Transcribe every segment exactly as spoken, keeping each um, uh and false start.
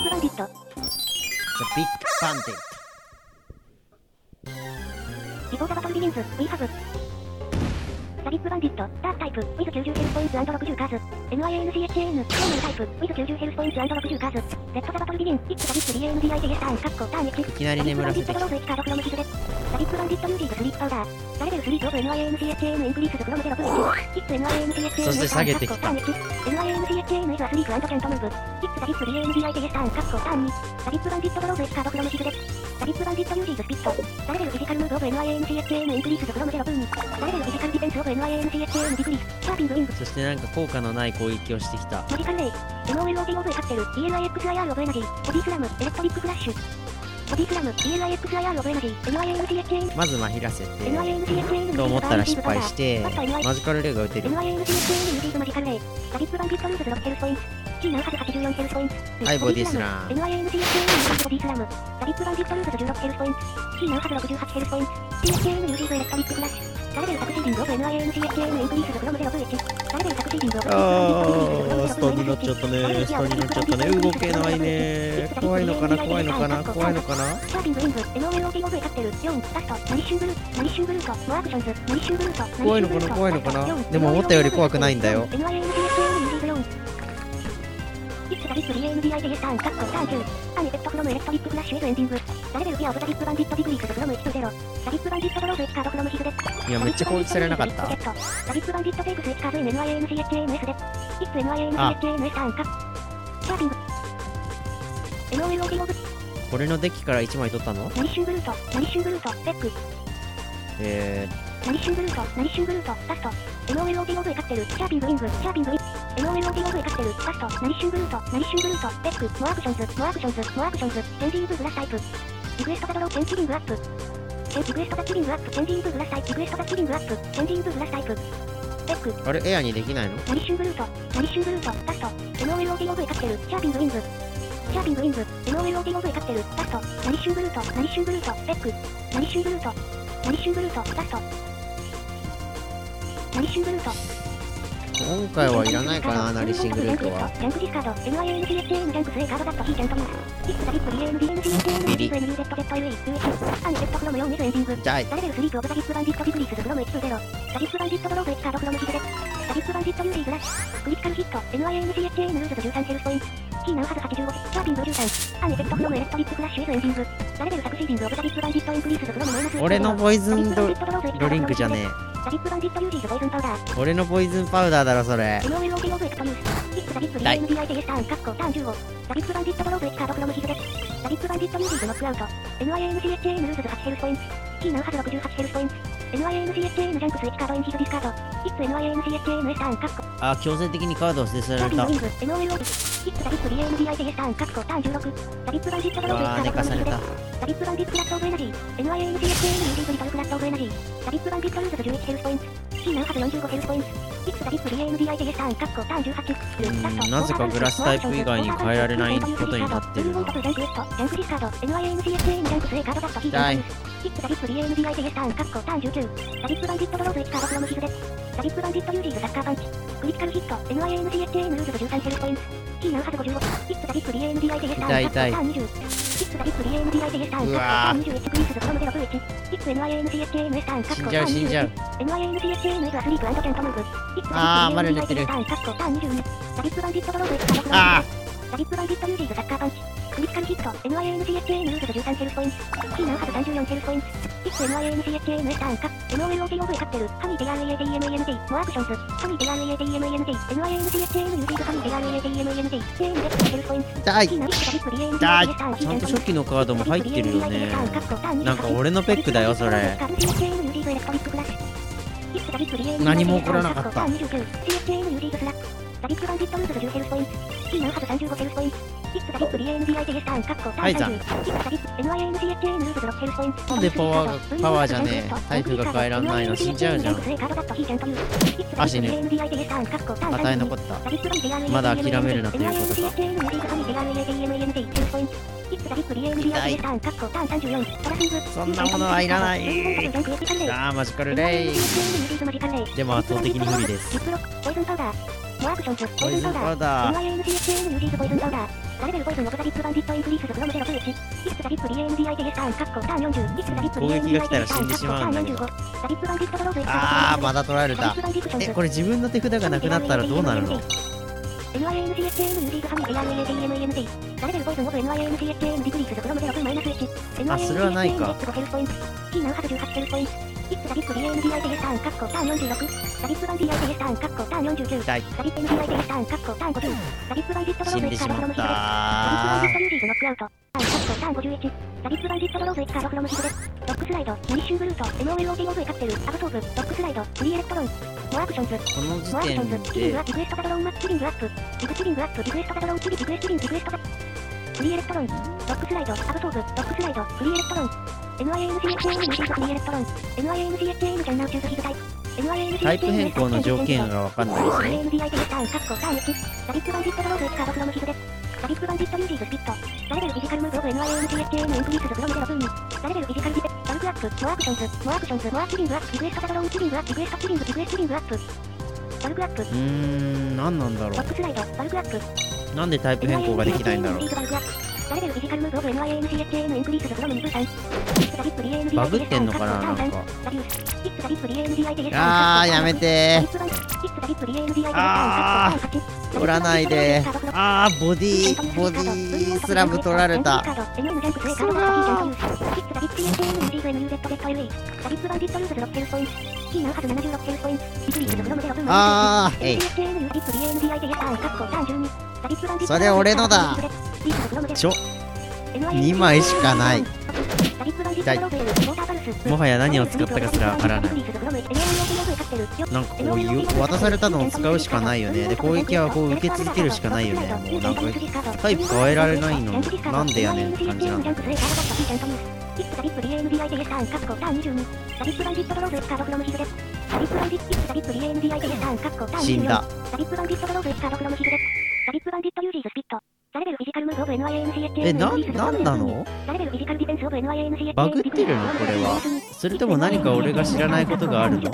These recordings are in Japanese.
プバンディット。 The Big Bandit。 Before the battle begins, we haveザビップバンディット、ダークタイプ、with きゅうじゅうヘルスポイント ろくじゅうカーズ。エヌアイエヌシーエイチエーエヌ、ノーマルタイプ、with きゅうじゅうヘルスポイント ろくじゅうカーズ。レッドザバトルビギン、イッツザビップ ディーエーエムディーアイジェイエスターン、カッコ、ターンいち。 いきなり眠らせてきた。 ザビップバンディットドローズいちカードフロムヒズで。ザビップバンディットユージーズスリープパウダー。ザレベルスリーオブ エヌアイエヌシーエイチエーエヌ インクリースズフロムゼロブイイチ。イッツ エヌアイエヌシーエイチエーエヌそして下げてきた。 エヌアイエヌシーエイチエーエヌ is a sleep and can't move。イッツザビップ ディーエーエムディーアイジェイエスターン、カッコ、ターンに。ザビップバンディットドローズいちカードフロムヒズで。ザビップバンディットユージーズスピット。ザレベルフィジカルムーブオブ エヌアイエヌシーエイチエーエヌ インクリースズフロムゼロブイに。ザレベルフィジカルディフェンスオブ エヌアイエヌシーエイチエーエヌ ディグリス。シャーピングウィング。 そしてなんか効果のない攻撃をしてきた。 マジカルレイ、エヌオーエルオーティーオブエカクテル、ディーエルアイエックスアイアール オブエナジー、ボディスラム、エレクトリックフラッシュ。ボディスラム、ディーエルアイエックスアイアール オブエナジー、エヌアイエヌシーエイチエーエヌ。 まずまひらせて、 エヌアイエヌシーエイチエーエヌと思ったら失敗して、マジカルレイが打てる。 エヌアイエヌシーエイチエーエヌ ユージーズマジカルレイ、ザビップバンディットルーズろくヘルスポイント。キーナウハズはちじゅうよんヘルスポイント。 はい、ボディスラム。 エヌアイエヌシーエイチエーエヌ ユージーズボディスラム。ザビップバンディットルーズじゅうろくヘルスポイント。キーナウハズろくじゅうはちヘルスポイント。シーエイチエーエヌ ユージーズエレクトリックフラッシュ。ザレベルサクシーディングオブ エヌアイエヌシーエイチエーエヌ インクリースズフロムゼロブイイチ。ザレベルサクシーディングオブ。 あー、スタンになっちゃったね。スタンになっちゃったね。動けないね。怖いのかな、怖いのかな、怖いのかな。 シャーピングウィング、エヌオーエルオーティーオブエカクテル、よん、ラスト、ナリッシュンブルート、ナリッシュンブルート、モアクションズ、ナリッシュンブルート、 怖いのかな、怖いのかな。でも思ったより怖くないんだよ。 エヌアイエヌシーエイチエーエヌ ユージーズよん。イッツザビップ ディーエーエムディーアイジェイエスターン、カッコ、ターンきゅう。アンエフェクトフロムエレクトリックフラッシュエズエンディング。ザレベルフィアオブザビップバンディットディグリースズフロムいちとゼロ。ザビップバンディットドローズいちカードフロムヒズで。 いや、めっちゃ攻撃されなかった。 ザビップバンディットテイクスいちカードイン エヌアイエヌシーエイチエーエヌエスで。イッツ エヌアイエヌシーエイチエーエヌエスターン、カッコ。シャーピング。エヌオーエルオーティーオブ。 これのデッキからいちまい取ったの？ ナリッシュンブルート、ナリッシュンブルート、ペック。 えナリッシュンブルート、ナリッシュンブルート、ラスト。エヌオーエルオーティーオブエカクテル、シャーピングウィング、シャーピングウィング。エヌオーエルオーティーオブエカクテル、ラスト。ナリッシュンブルート、ナリッシュンブルート、ペック、モアクションズ、モアクションズ、モアクションズ、チェンジンググラスタイプ。リクエストザドロー、チェンジングアップ。チェンリクエストザキリングアップ、チェンジンググラスタイプ。リクエストザキリングアップ、チェンジンググラスタイプ。ペック。 ー、あれエアにできないの？ ナリッシュンブルート、ナリッシュンブルート、ラスト。エヌオーエルオーティーオブエカクテル、シャーピングウィング。シャーピングウィング、エヌオーエルオーティーオブエカクテル、ラスト。ナリッシュンブルート、ナリッシュンブルート、ペック。ナリッシュンブルート、ナリッシュンブルート、ラスト。ナリッシュンブルート。 今回はいらないかな、ナリッシングルートは。 ジャンクディスカード、エヌアイエヌシーエイチエーエヌ ジャンクス A カードダットヒーキャントミス。イッツザビップ ディーエーエムディーエヌシーエイチエーエヌ ユージーズ エヌ ユーゼット ゼット エルイー ユーエイチ。アンエフェクトフロムよんエズエンディング。 痛い。 ザレベルスリープオブザビップバンディットディグリースズフロムいちとゼロ。ザビップバンディットドローズいちカードフロムヒズで。ザビップバンディットユージーズラッシュ。クリティカルヒット、エヌアイエヌシーエイチエーエヌ ルーズじゅうさんヘルスポイント。キーナウハズはちじゅうご、シャーピングじゅうさん。アンエフェクトフロムエレクトリックフラッシュエズエンディング。ザレベルサクシーディングオブザビップバンディットインクリースズフロムマイナスいち。 俺のポイズンドドリンクじゃねえ。 ザビップバンディットユージーズポイズンパウダー。 俺のポイズンパウダーだろそれ。 エヌオーエルオーティーオブエクトニュース。イッツザビップ ディーエーエムディーアイジェイエスターン、カッコ、ターンじゅうご。ザビップバンディットドローズいちカードフロムヒズで。ザビップバンディットユージーズノックアウト。エヌアイエヌシーエイチエーエヌ ルーズはちヘルスポイント。キーナウハズろくじゅうはちヘルスポイント。エヌアイエヌシーエイチエーエヌ ジャンクスいちカードインヒズディスカード。イッツ エヌアイエヌシーエイチエーエヌ エスターン、カッコ。 あー、強制的にカードを捨てされた。 エヌオーエルオーティー。イッツザビップ ディーエーエムディーアイジェイエスターン、カッコ、ターンじゅうろく。ザビップバンディットドローズいちカードフロムヒズで。ザビップバンディットフラットオブエナジー。エヌアイエヌシーエイチエーエヌ ユージーズリトルフラットオブエナジー。ザビップバンディットルーズじゅういちヘルスポイント。キーナウハズよんじゅうごヘルスポイント。イッツザビップ ディーエーエムディーアイジェイエスターン、カッコ、ターンじゅうはち。 うん、なぜかグラスタイプ以外に変えられないことになってるな。 ジャンクエスト、ジャンクディスカード、エヌアイエヌシーエイチエーエヌ ジャンクス A カードダットヒーキャントミス。イッツザビップ ディーエーエムディーアイジェイエスターン、カッコ、ターンじゅうきゅう。ザビップバンディットドローズいちカードフロムヒズで。ザビップバンディットユージーズサッカーパンチ。クリティカルヒット、エヌアイエヌシーエイチエーエヌ ルーズじゅうさんヘルスポイント。キーナウハズごじゅうご。イッツザビップ ディーエーエムディーアイジェイエスターン、カッコ、ターンにじゅう。イッツザビップ ディーエーエムディーアイジェイエスターン、カッコ、ターンにじゅういち。クリースズフロムゼロブイイチ。イッツ エヌアイエヌシーエイチエーエヌ エスターン、カッコ、ターンにじゅういち。 死んじゃう死んじゃう。 エヌアイエヌシーエイチエーエヌ is a sleep and can't move。イッツあー、 ザビップ ディーエーエムディーアイジェイエスターン、 まだ寝てる。 カッコ、ターンにじゅうに。ザビップバンディットドローズいちカードフロムヒズで。 あザビップバンディットユージーズサッカーパンチ。クリティカルヒット、エヌアイエヌシーエイチエーエヌ ルーズじゅうさんヘルスポイント。キーナウハズさんじゅうよんヘルスポイント。イッツ エヌアイエヌシーエイチエーエヌ エスターン、カッコ、エヌオーエルオーティーオブエカクテル、ハミー ディーアールイーエーディーエムイーエヌディー、モアクションズ、ハミー ディーアールイーエーディーエムイーエヌディー、エヌアイエヌシーエイチエーエヌ ユージーズハミー ディーアールイーエーディーエムイーエヌディー、エーエムデックヘルスポイント。 痛いキーナウハズザビップ ディーエーエムディー痛い。 アイジェイエスターン、 ちゃんと初期のカードも入ってるよね。なんか俺のペックだよそれ。何も起こらなかった。 ザビップバンディットルーズじゅうヘルスポイント。キーナウハズさんじゅうごヘルスポイント。イッツザビップ ディーエーエムディーアイジェイエスターン、カッコ、ターンさんじゅう。イッツザビップ エヌアイエヌシーエイチエーエヌ ルーズろくヘルスポイント。 なんでパワーがパワーじゃねえ。タイプが変えらんないの死んじゃうじゃん。あ、死ぬ。与え残った。まだ諦めるなということか。痛い。そんなものはいらない。あー、マジカルレイ。でも圧倒的に無理です。 ポイズンパウダー。モアクションズ、 ポイズンパウダー。 エヌアイエヌシーエイチエーエヌ ユージーズポイズンパウダー。 ザレベルポイズンオブザディップバンディットインクリースズフロムゼロツーいち。イッツザディップ ディーエーエヌディーアイティーエス ターン、カッコターンよんじゅう。イッツザディップ ディーエーエヌディーアイティーエス ターン、カッコターンよんじゅうご。ザディップバンディットドローズエクサあーまだ取られた。えこれ自分の手札がなくなったらどうなるの？ エヌアイエーエヌシーエスエーエヌ ユーディーズファミリー エーアールエーエーティーエムエーエヌティー ザレベルポイズンオブ エヌアイエーエヌシーエスエーエヌ ディクリースズフロムゼロツーマイナスいち。 あそれはないか。 ごヘルスポイント。キーナウハズじゅうはちヘルスポイント。イッツザディップ ディーエーエヌディーアイティーエス ターン、カッコターンよんじゅうろく。ザディップバンディーアイティーエス ターン、カッコターンよんじゅうきゅう。ザディップ エヌディーアイティーエス ターン、カッコターンごじゅう。ザディップバンディットドローズエクサードフロムヒズレ。ザディップバンディットユーディーズノックアウト。ターン、カッコターンごじゅういち。ザディップバンディットドローズエクサードフロムヒズレ。ロックスライド、ミニッシュングルート、エムオーエルオーティーオーブエカプテル、アブソーブ、ロックスライド、フリーエレクトロン。モアアクションズ。 この時モアアクションズ。キリング点アリクエストザドローンマッチキリングアップ。リグキリングアップ、リクエストザドローンキリリクエストキリンリクエストザ。フリーエレクトロン。ロックスライド、アブソーブ、ロックスライド、フリーエレクトロン。エヌアイエーエヌシーエスエーエヌ ユーディーズフリーエレクトロン。エヌアイエーエヌシーエスエーエヌ ジャンナウチューズヒズタイプ。 タイプ変更の条件がわかんないですね。 エヌディーアイティーエス ターン、カッコターンいち。ザディップバンディットドローズエクサードフロムヒズレ。ザディップバンディットユーディーズスピット。ザレベルフィジカルムーブオブ エヌアイエーエヌシーエスエーエヌ インクリースズフロムゼロツーに。ザレベルフィジカルディペ、バルクアップ、モアアクションズ、モアアクションズ、モアキリングアップ、リクエストザドローンキリングアップ、リクエストキリング、リクエストキリングアップ。バルクアップ。 うーんなんなんだろロックスライド、バルクアップ。 う。なんでタイプ変更ができないんだろう。 ザレベルフィジカルムーブオブ エヌアイエーエヌシーエスエーエヌ インクリースズフロムにじゅうさん。 バグってんのかななんか。 ああーやめてー。あー取らないで。あーボディボディスラム取られた。あーえいそれ俺のだ。ちょにまいしかない。痛い。もはや何を使ったかすらわからない。なんかこういう渡されたのを使うしかないよね。で攻撃はこう受け続けるしかないよね。もうなんかタイプ変えられないのなんでやねんって感じなんだけど。死んだ。え、な、なんなの？バグってるのこれは。それとも何か俺が知らないことがあるの？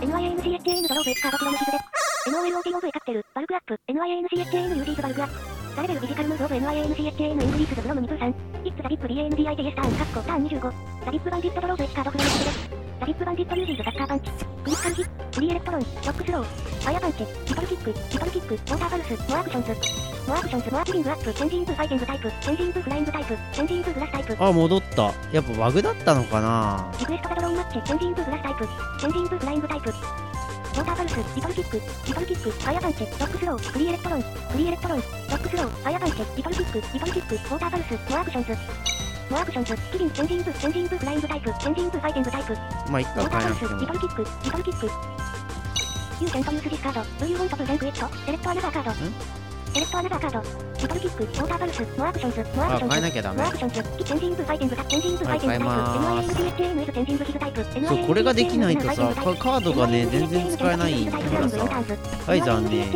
ザレベルフィジカルムーブオブ エヌアイエーエヌシーエスエーエヌ インクリースズフロムにじゅうさん。イッツザディップ ディーエーエヌディーアイティーエス ターン、カッコターンにじゅうご。ザディップバンディットドローズエクサードフロムヒズレ。ザディップバンディットユーディーズサッカーパンチ。クリッカルヒット、フリーエレクトロン、ロックスロー、ファイアパンチ、リトルキック、リトルキック、ウォーターパルス、モアアクションズ。モアアクションズ、モアキリングアップ、チェンジイントゥファイティングタイプ、チェンジイントゥフライングタイプ、チェンジイントゥグラスタイプ。あ、戻った。やっぱバグだったのかな。リクエストザドローンマッチ、チェンジイントゥグラスタイプ、チェンジイントゥフライングタイプ。ウォーターパルス、リトルキック、リトルキック、ファイアパンチ、ロックスロー、フリーエレクトロン、フリーエレクトロン、ロックスロー、ファイアパンチ、リトルキック、リトルキック、ウォーターパルス、モアアクションズ。モアアクションズ、キリン、チェンジイントゥ、チェンジイントゥフライングタイプ、チェンジイントゥファイティングタイプ。まあ、いっか、変えなくても。リトルキック、リトルキック。ユーセントユースディスカード、Do you want to blank it? セレクトアナザーカード。セレクトアナザーカード。リトルキック、ウォーターパルス、モアアクションズ、モアアクションズ。あ、変えなきゃダメ。モアアクションズ、チェンジイントゥファイティングタイプ、チェンジイントゥファイティングタイプ。エヌアイエヌシーエスエーエヌ イズチェンジングヒズタイプ。そう、これができないとさ、カードがね、全然使えないからさ。はい、残念。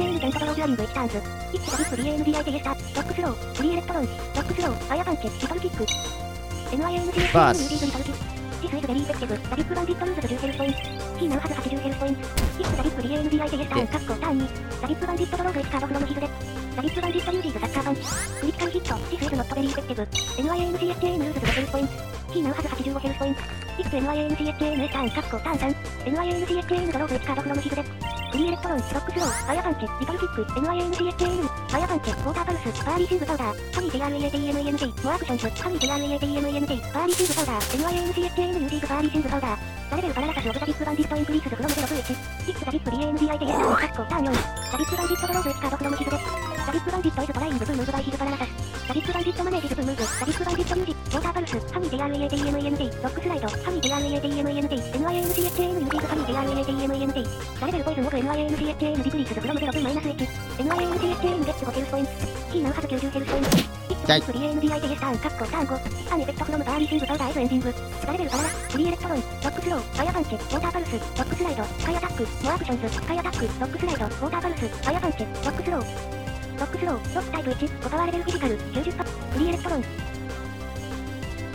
バース。シスイズベリーエフェクティブ、ザディップバンディットユーズズじゅうヘルスポイント。キーナウハズはちじゅうヘルスポイント。キックザディップ ディーエーエヌディーアイティーエス ターン、カッコターンに。ザディップバンディットドローズエクサードフロムヒズレ。ザディップバンディットユーディーズサッカーパンチ。クリティカルヒット、シスイズノットベリーエフェクティブ。エヌアイエーエヌシーエスエーエヌ ユーズズごヘルスポイント。キーナウハズはちじゅうごヘルスポイント。キック エヌアイエーエヌシーエスエーエヌ エス ターン、カッコターンさん。エヌアイエーエヌシーエスエーエヌ ドローズエクサードフロムヒズレ。フリーエレクトロン、ロックスロー、ファイアパンチ、リトルキック、エヌアイエーエヌシーエスエーエヌ、ファイアパンチ、ウォーターパルス、バーリーシングパウダー、ハニー ディーアールイーエーティーエムエーエヌティー、モアアクションズ、ハニー ディーアールイーエーティーエムエーエヌティー、バーリーシングパウダー、エヌアイエーエヌシーエスエーエヌ ユーディーズバーリーシングパウダー、ザレベルパララサスオブザディップバンディットインクリースズフロムゼロツーいち、イッツザディップ ディーエーエヌディーアイティーエス ターン、カッコターンよん、ザディップバンディットドローズエクサードフロムヒズレ、ザディップバンディットイズトライングブームーブバイヒズパララサス、ザディップバンディットマネージズブームーブ、ザディップバンディットユージ、ウォーターパルス、ハニー ディーアールイーエーティーエムエーエヌティー、ロックスライド、ハニー ディーアールイーエーティーエムエーエヌティー、エヌアイエーエヌシーエスエーエヌ ユーディーズハニー ディーアールイーエーティーエムエーエヌティー、ザレベルポイズンオブ エヌアイエーエヌシーエスエーエヌ ディクリースズフロムゼロツーマイナスいち、エヌアイエーエヌシーエスエーエヌ ゲッツごヘルスポイント、キーナウハズきゅうじゅうヘルスポイント、イッツザディップ ディーエーエヌディーアイティーエス ターン、カッコターンご、アンエフェクトフロムバーリーシングパウダーエズエンディング、ザレベルパララ、フリーエレクトロン、ロックスロー、ファイアパンチ、ウォーターパルス、ロックスライド、スカイアタック、モアアクションズ、スカイアタック、ロックスライド、ウォーターパルス、ファイアパンチ、ロックスロー、ロックスロー、ロックタイプいち、ごパワーレベルフィジカル、きゅうじゅっパーセント、フリーエレクトロン。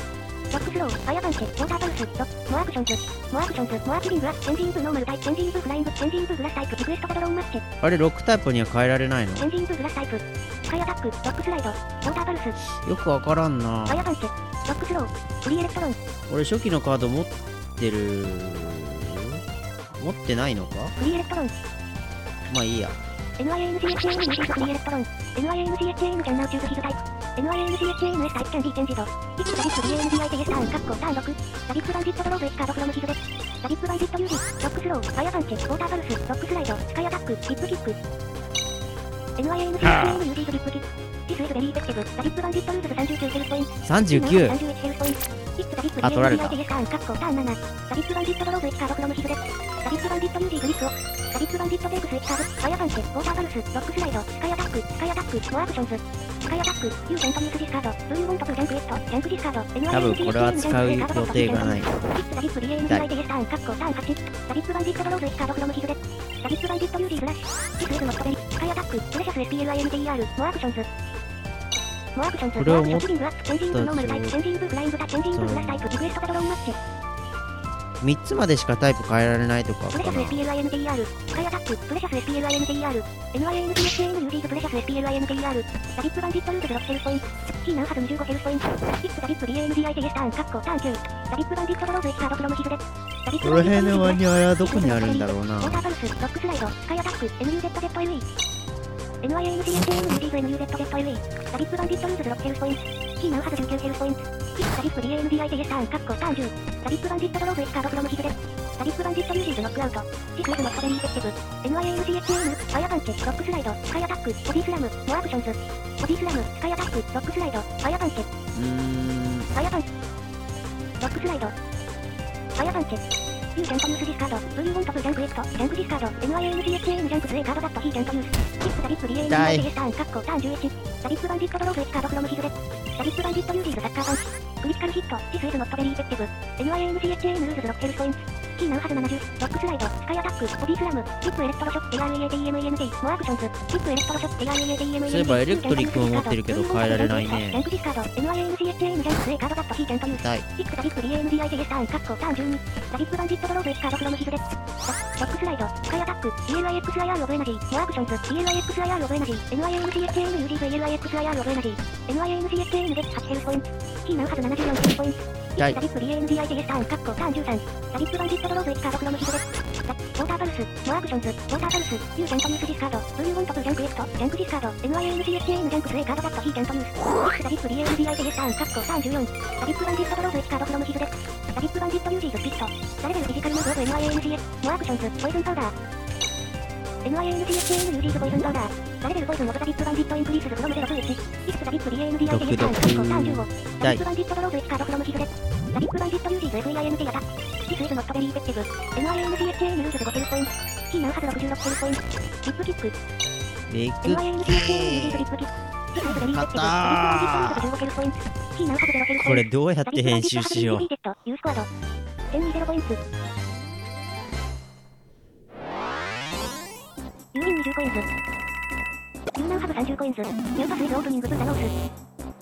ロックスロー、ファイアパンチ、ウォーターパルス、ロッモアクションズ、モアクションズ、モアキリングアス、チェンジインプノーマルタイプ、チェンジインプフライング、チェンジインプグラスタイプ、リクエストとドローンマッチ。 あれロックタイプには変えられないの？ チェンジインプグラスタイプ、スカイアタック、ロックスライド、ウォーターパルス。 よくわからんな。 ファイアパンチ、ロックスロー、フリーエレクトロン。 俺初期のカード持ってる持ってないのか？ フリーエレクトロン。 まあいいや。 エヌアイエーエヌシーエイチエーエヌ リリースフリーエレクトロン。エヌアイエーエヌシーエイチエーエヌ キャンナウチューズヒズタイプ。エヌアイエーエヌシーエイチエーエヌエス タイプキャンディチェンジド。ヒットダビップ ビーエーエヌディーアイ テイエスターンカッコターンろく。ダビップバンジットドローズエキカードフロムヒズデ。ダビップバンジットユージ。ロックスロー、ファイアパンチ、ウォーターパルス、ロックスライド、スカイアタック、ヒップキック。エヌアイエーエヌシーエイチエーエヌ ユージーズリップキック。シスイズベリーエフェクティブ。ダビップバンジットルーズさんじゅうきゅうヘルスポイント。 さんじゅうきゅう。 さんじゅういちヘルスポイント。ヒットダビップ ビーエーエヌディーアイ テイエスターンカッコターンなな。ダビップバンジットドローズエキカードフロムヒズデ。ダビップバンジットユージーグリップオフ。ダビップバンジットテイクスエキカード、ファイアパンチ、ウォーターパルス、ロックスライド、スカイアタック、スカイアタック、モアクションズ。スカイアタック、ユーセントユースディスカード、ブルーモントプジャンクエスト、ジャンクディスカード、 多分これは使う予定がない。 ヒットダビップ ビーエーエヌディーアイ テイエスターンカッコターンはち。ダビップバンジットドローズエキカードフロムヒズデ。ダビップバンジットユージーフラッシュ。シスエズノットベリ、スカイアタック、プレシャス エスピーエルアイエヌティーアール、モアクションズ。モアクションズ、 これを持っモアクションズ、キリングアップ、チェンジインプノーマルタイプ、チェンジインプフライングタ、チェンジインプグラスタイプ、リクエストとドローンマッチ。 みっつまでしかタイプ変えられないとかプレシャスかな。 エスピーエルアイエヌティーアール、スカイアタック、プレシャス エスピーエルアイエヌティーアール、エヌアイエーエヌシーエイチエーエヌ ユージーズプレシャス エスピーエルアイエヌティーアール、ダビップバンジットルーズろくヘルスポイント、キーナウハズにじゅうごヘルスポイント、ヒットダビップ ビーエーエヌディーアイ テイエスターンカッコターンきゅう、ダビップバンジットドローズエキカードフロムヒズデ。ダビップこの辺のワニはどこにあるんだろうな。 ウォーターパルス、ロックスライド、スカイアタック、エヌユーゼットゼットエルイー。エヌアイエーエヌシーエイチエーエヌ ユージーズ エヌユーゼットゼットエルイー。ダビップバンジットルーズろくヘルスポイント、キーナウハズじゅうきゅうヘルスポイント、ヒットダビップ ビーエーエヌディーアイ テイエスターンカッコターンじゅう、ダビップバンジットドローズエキカードフロムヒズデ。ダビップバンジットユージーズノックアウト。シスエズノットベリーエフェクティブ。エヌアイエーエヌシーエイチエーエヌ、ファイアパンチ、ロックスライド、スカイアタック、ボディスラム、モアクションズ。ボディスラム、スカイアタック、ロックスライド、ファイアパンチ。 うーん。 ファイアパンチ。ロックスライド。ファイアパンチ。ユーセントユースディスカード、ブルーモントプジャンクエスト、ジャンクディスカード、エヌアイエーエヌシーエイチエーエヌ ジャンクス A カードダットヒーキャントユース。ヒットダビップ ビーエーエヌディーアイ テイエスターンカッコターンじゅういち。ダビップバンジットドローズエキカードフロムヒズデ。ダビップバンジットユージーズサッカーパンチ。クリティカルヒット、シスエズノットベリーエフェクティブ。エヌアイエーエヌシーエイチエーエヌ ルーズろくヘルスポイント。キーナウハズななじゅう、ロックスライド、スカイアタック、ボディスラム、ヒップエレクトロショック、エーアールイーエーティーエムイーエヌティー、モアクションズ、ヒップエレクトロショック、エーアールイーエーティーエムイーエヌティー。 そういえばエレクトリックも持ってるけど変えられないね。 ジャンクディスカード、エヌアイエーエヌシーエイチエーエヌ ジャンクス A カードダットヒーキャントユース。 はい。 ヒットダビップ ビーエーエヌディーアイ テイエスターンカッコターンじゅうに。ダビップバンジットドローズエキカードフロムヒズデ。ロックスライド、スカイアタック、ビーエルアイエックスアイアール オブエナジー、モアクションズ、ビーエルアイエックスアイアール オブエナジー、エヌアイエーエヌシーエイチエーエヌ ユージーズ エルアイエックスアイアール オブエナジー、エヌアイエーエヌシーエイチエーエヌ デックはちヘルスポイント、キーナウハズななじゅうよんヘルスポイント、ヒットダビップ ビーエーエヌディーアイ テイエスターンカッコターンじゅうさん、ダビップバンジットドローズエキカードフロムヒズデ。ウォーターパルス、モアクションズ、ウォーターパルス、ユーセントユースディスカード、ブルーモントプジャンクエスト、ジャンクディスカード、エヌアイエーエヌシーエイチエーエヌ ジャンクス A カードダットヒーキャントユース。ヒットダビップ ビーエーエヌディーアイ テイエスターンカッコターンじゅうよん、ダビップバンジットドローズエキカードフロムヒズデ。ダビップバンジットユージーズスピット、ダレベルフィジカルモードオブ エヌアイエーエヌシーエス、モアクションズ、ポイズンパウダー。エヌアイエーエヌシーエイチエーエヌ ユージーズポイズンパウダー。ダレベルポイズンオブダビップバンジットインクリースズフロムゼロツーいち。ヒットダビップ ビーエーエヌディーアイ テイエスターンカッコターンじゅうご。ダビップバンジットドローズエキカードフロムヒズデ。ダビップバンジットユージーズ エフイーアイエヌティーアタック。シスエズノットベリーエフェクティブ。エヌアイエーエヌシーエイチエーエヌ ルーズごヘルスポイント。キーナウハズろくじゅうろくヘルスポイント。リップキック。 ビッエヌグアイエーエヌシーエイチエーエヌ ユージーズリップキック。シスエズベリーエフェクティブ。ダビップバンジットルーズごヘルスポイント。キーナウハズゼロヘルスポイント。 これどうやって編集しよう。 ユースコアド。せんにじゅうポイント。ユーミンにじゅうコインズ。ユーナウハズさんじゅうコインズ。ニューパスイズオープニングブータノース。